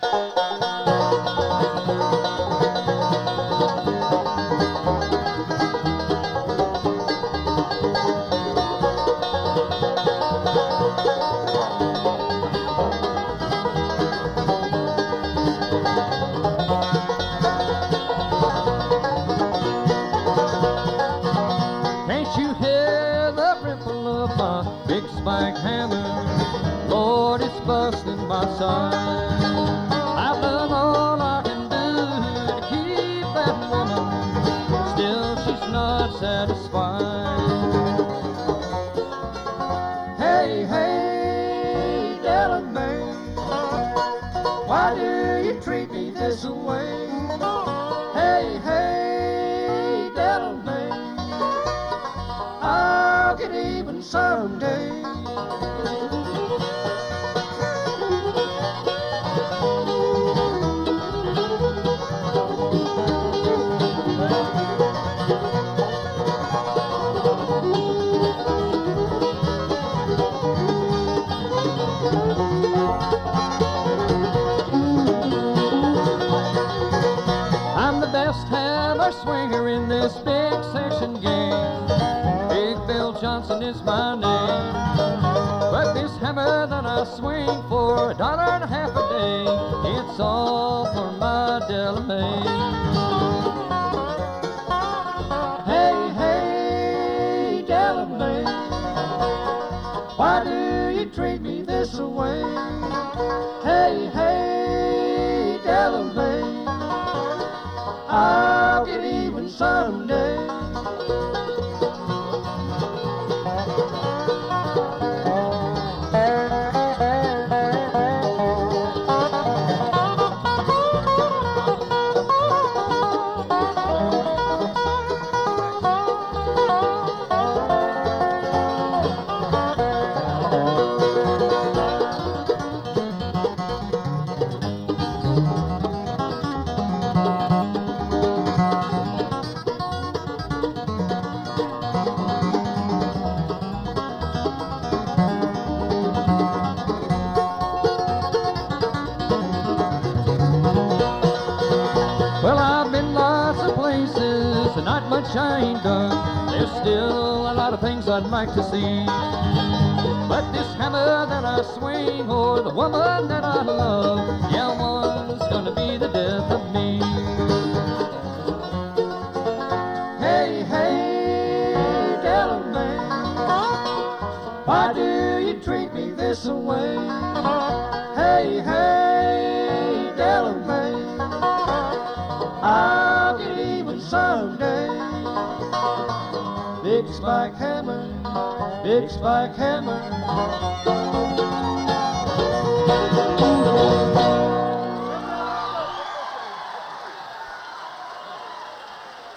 Can't you hear the ripple of my big spike hammer? Lord, it's busting my side. I've done all I can do to keep that woman, still she's not satisfied. Hey, hey, Delamain, why do you treat me this way? Hey, hey, Delamain, I'll get even someday. I'm the best hammer swinger in this big section game. Big Bill Johnson is my name. But this hammer that I swing for $1.50 a day, it's all for my Delamain. Hey, hey, Delamain, why do you treat me this way? Hey, hey, Delamain, I'll get even someday. Well, I've been lots of places and not much I ain't done. There's still a lot of things I'd like to see, but this hammer that I swing, or the woman that I love, yeah, one's gonna be the death of me. Hey, hey, Delamain, why do you treat me this way? Hey, hey, Delamain, I'll get even someday. Big spike hammer, big spike hammer.